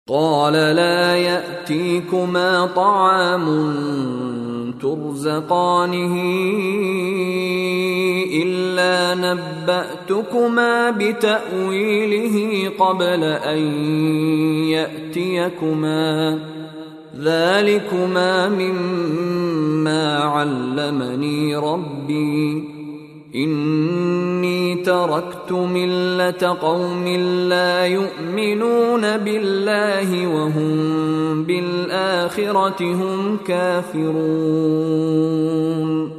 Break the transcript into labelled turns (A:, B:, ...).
A: قال لا يأتيكما طعام ترزقانه إلا نبأتكما بتأويله قبل أن يأتيكما ذلكما مما علمني ربي إني تركت ملة قوم لا يؤمنون بالله وهم بالآخرة هم كافرون